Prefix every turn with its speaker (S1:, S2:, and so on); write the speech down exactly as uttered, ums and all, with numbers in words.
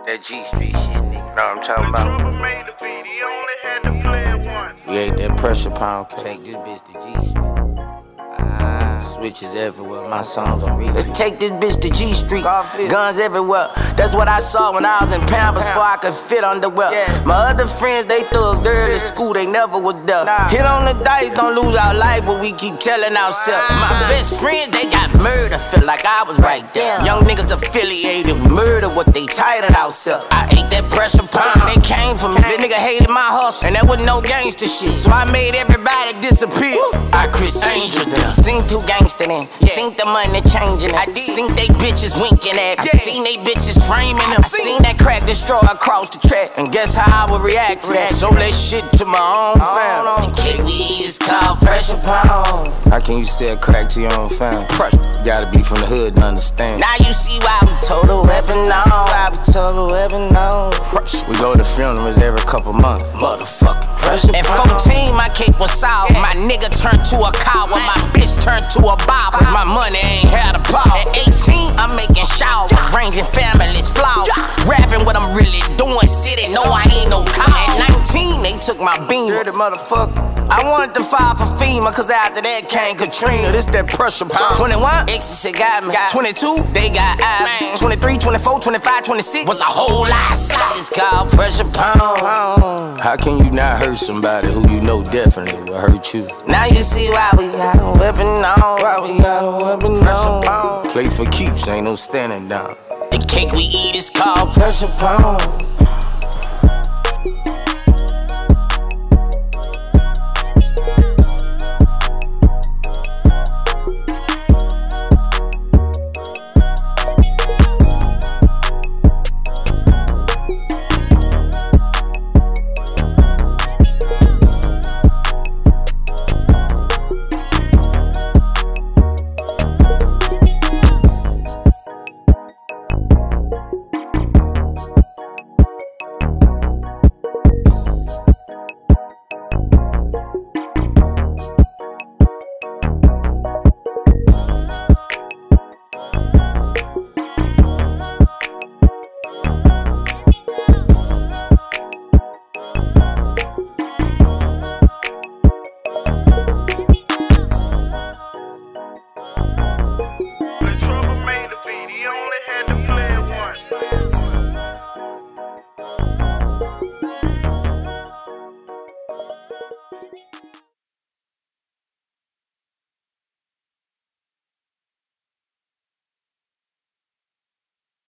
S1: That G Street shit, nigga. Know what I'm talking about? We ate that pressure pound cake. Take this bitch to G Street. Ah, switches everywhere, my songs on repeat. Let's take this bitch to G Street. Guns everywhere. That's what I saw when I was in Pampers before I could fit underwear. My other friends, they thugged early school, they never was there. Hit on the dice, don't lose our life, but we keep telling ourselves. My best friends, they got murdered, feel like I was right there. Young niggas affiliated with murder, what they titled ourselves. I ate that pressure pound, they came for me. This nigga hated my hustle, and that was no gangster shit. So I made everybody disappear. I Chris Angel them. Seen two gangster then. Seen the money changing. I did. Seen they bitches winking at. I seen they bitches framing them. I seen that crack destroy across the track. And guess how I would react to that? So that shit to my own fam. The K we eat is called pressure pound. How can you sell crack to your own fam? Pressure. Gotta be from the hood to understand. Now you see why we total weapon on. Why we total weapon on. Pressure. We go to funerals every couple months. Motherfucker. Pressure. At fourteen, my cake was sour. My nigga turned to a cow. When my bitch turned to a bob. Cause my money ain't had a ball. At eighteen, I'm making showers. Ranging families flowers. Rapping what I'm really doing. City, no, I ain't no cow. At nineteen, they took my beam. Dirty motherfucker. I wanted to file for FEMA, cause after that came Katrina. This that pressure pound. twenty-one, Ecstasy got me. twenty-two, they got I. twenty-three, twenty-four, twenty-five, twenty-six was a whole lot of slide. It's called pressure pound. How can you not hurt somebody who you know definitely will hurt you? Now you see why we got a weapon on. Why we got a weapon on. Play for keeps, ain't no standing down. The cake we eat is called pressure pound.